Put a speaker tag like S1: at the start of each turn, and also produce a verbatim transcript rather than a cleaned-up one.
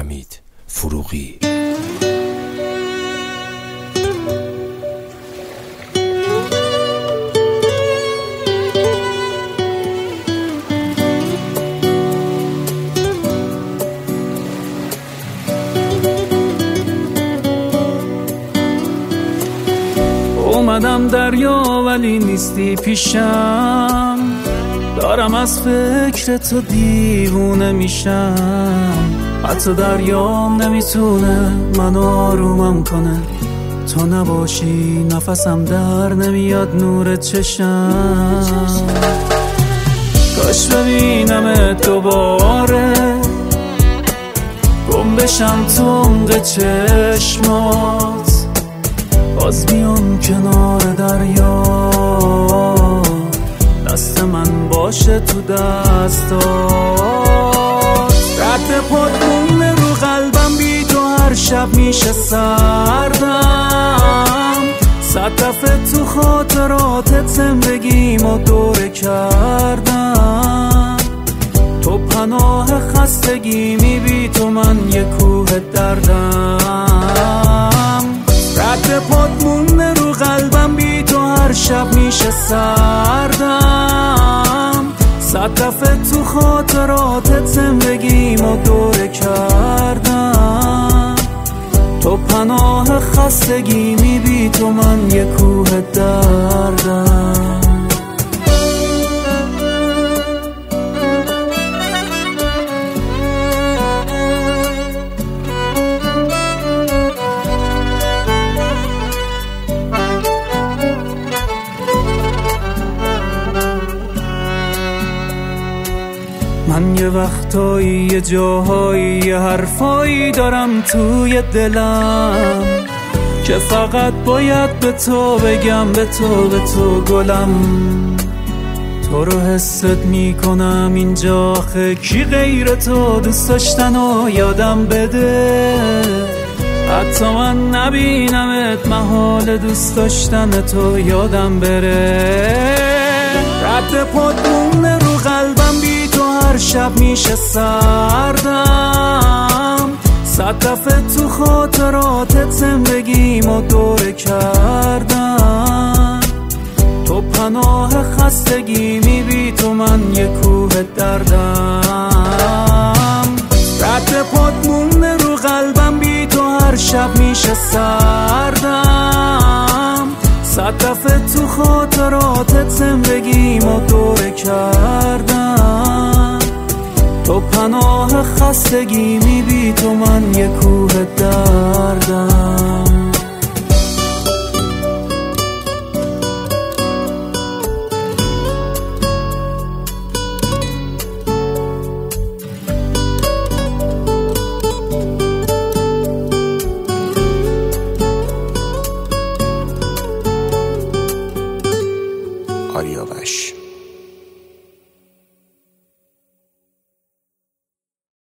S1: حمید فروغی.
S2: اومدم دریا ولی نیستی پیشم، دارم از فکر تو دیوونه میشم. حتی دریام نمیتونه منو آرومم کنه، تو نباشی نفسم در نمیاد نور چشم. کاش ببینمت دوباره، گم بشم تو عمق چشمات، باز بیام کنار دریا، دست من باشه تو دستات. رد پات مونه رو قلبم، بی تو هر شب میشه سردم. صد دفعه تو خاطراتت زندگیمو دوره کردم. تو پناه خستگیمی، بی تو من یه کوه دردم. رد پات مونه رو قلبم، بی تو هر شب میشه سردم. صد دفعه تو خاطراتت زندگیمو دوره کردم. تو پناه خستگیمی، بی تو من یه کوه دردم. من یه وقتایی یه جاهایی یه حرفایی دارم توی دلم که فقط باید به تو بگم، به تو به تو گلم. تو رو حست میکنم اینجا، آخه کی غیر تو دوست داشتن و یادم بده. حتی من نبینمت محال دوست داشتن تو یادم بره. رد پات مونه رو قلبم، بی تو هر شب میشه سردم. صد دفعه تو خاطراتت زندگیمو دوره کردم. تو پناه خستگیمی، بی تو من یه کوه دردم. رد پات مونه رو قلبم، بی تو هر شب میشه سردم. صد دفعه تو خاطراتت زندگیمو دوره کردم. تو پناه خستگیمی، بی تو من یه کوه دردم.
S1: آریاوش.